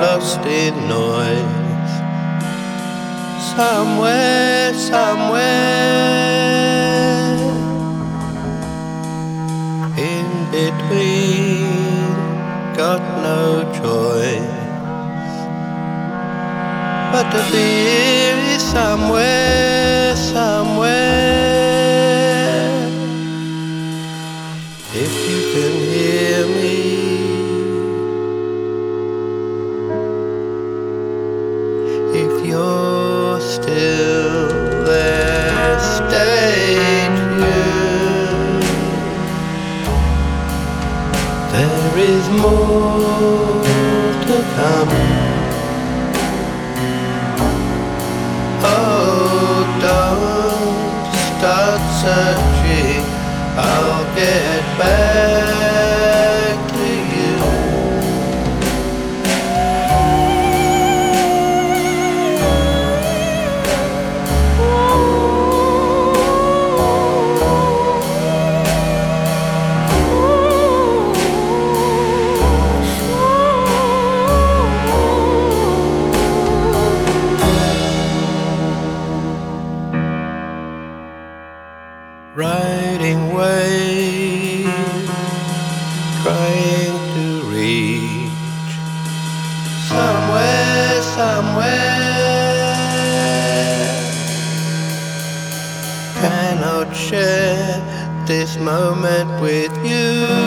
lost in noise. Somewhere, somewhere in between, got no choice but to be somewhere, somewhere. If you can hear me, if you're still there, stay tuned. There is more to come. Oh, don't start searching, I'll get back to you. Riding waves, trying to reach somewhere, somewhere. Cannot share this moment with you.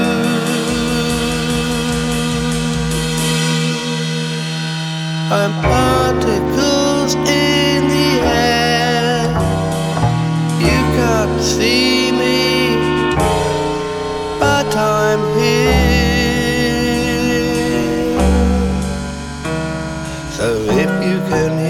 I'm particles in the air. You can't see me, but I'm here. So if you can